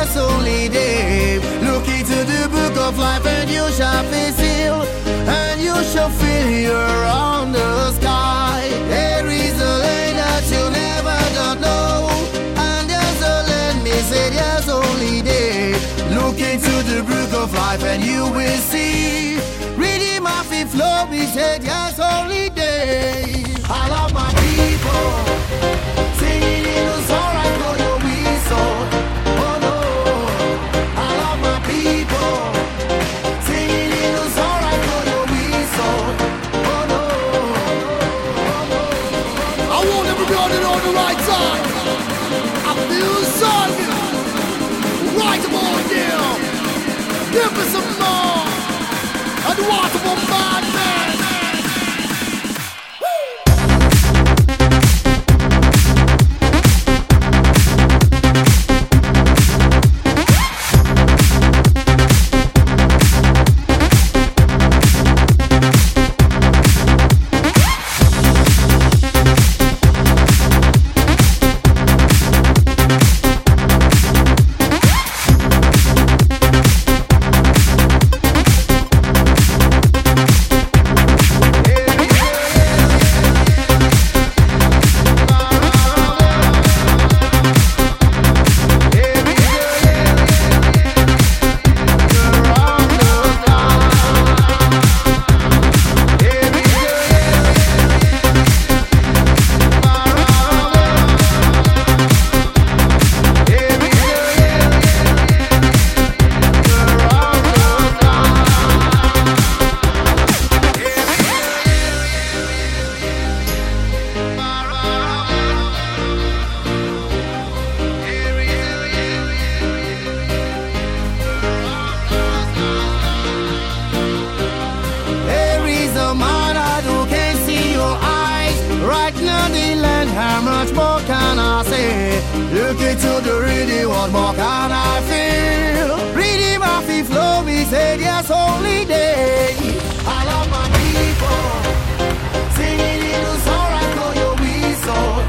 yes, only day. Look into the book of life and you shall be sealed, and you shall feel you're on the sky. There is a land that you never don't know, and there's a land me said yes, only day. Look into the book of life and you will see. Reading my fifth flow, me said yes, only day. I love my people, singing in the song I know your whistle. Oh no, I love my people, singing in the song I know your whistle. Oh no, I want everybody on the right side. I feel the sun, right about there. Give me some more, and what about bad man? How much more can I say? Look into the reading, what more can I feel? Reading my fifth flow, me said yes, only day. I love my people, singing in the song I know your whistle.